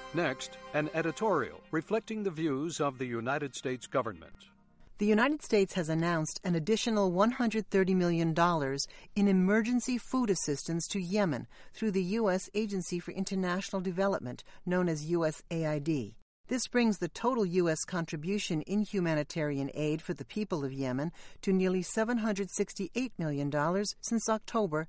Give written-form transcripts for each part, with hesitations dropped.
Next, an editorial reflecting the views of the United States government. The United States has announced an additional $130 million in emergency food assistance to Yemen through the U.S. Agency for International Development, known as USAID. This brings the total U.S. contribution in humanitarian aid for the people of Yemen to nearly $768 million since October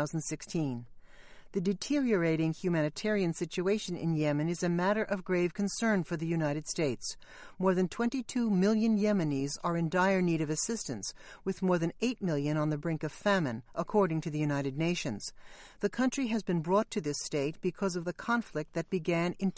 2016. The deteriorating humanitarian situation in Yemen is a matter of grave concern for the United States. More than 22 million Yemenis are in dire need of assistance, with more than 8 million on the brink of famine, according to the United Nations. The country has been brought to this state because of the conflict that began in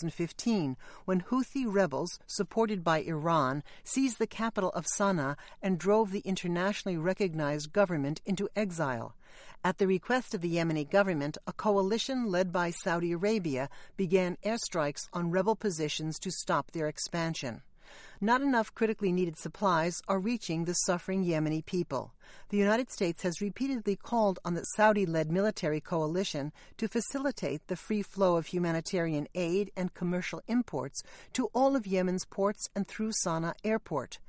2015, when Houthi rebels, supported by Iran, seized the capital of Sana'a and drove the internationally recognized government into exile. At the request of the Yemeni government, a coalition led by Saudi Arabia began airstrikes on rebel positions to stop their expansion. Not enough critically needed supplies are reaching the suffering Yemeni people. The United States has repeatedly called on the Saudi-led military coalition to facilitate the free flow of humanitarian aid and commercial imports to all of Yemen's ports and through Sana'a Airport.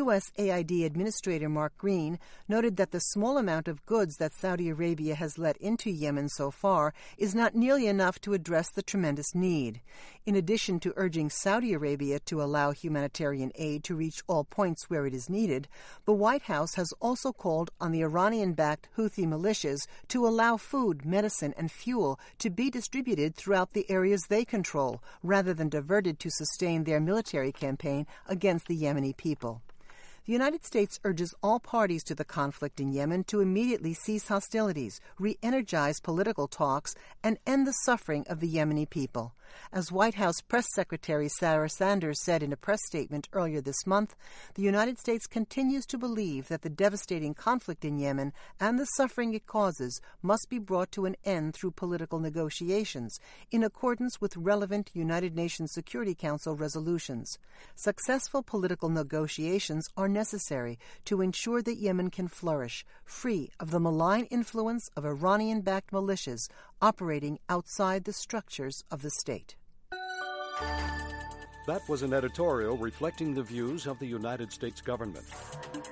USAID Administrator Mark Green noted that the small amount of goods that Saudi Arabia has let into Yemen so far is not nearly enough to address the tremendous need. In addition to urging Saudi Arabia to allow humanitarian aid to reach all points where it is needed, the White House has also called on the Iranian-backed Houthi militias to allow food, medicine, and fuel to be distributed throughout the areas they control, rather than diverted to sustain their military campaign against the Yemeni people. The United States urges all parties to the conflict in Yemen to immediately cease hostilities, re-energize political talks, and end the suffering of the Yemeni people. As White House Press Secretary Sarah Sanders said in a press statement earlier this month, the United States continues to believe that the devastating conflict in Yemen and the suffering it causes must be brought to an end through political negotiations, in accordance with relevant United Nations Security Council resolutions. Successful political negotiations are necessary to ensure that Yemen can flourish, free of the malign influence of Iranian-backed militias operating outside the structures of the state. That was an editorial reflecting the views of the United States government.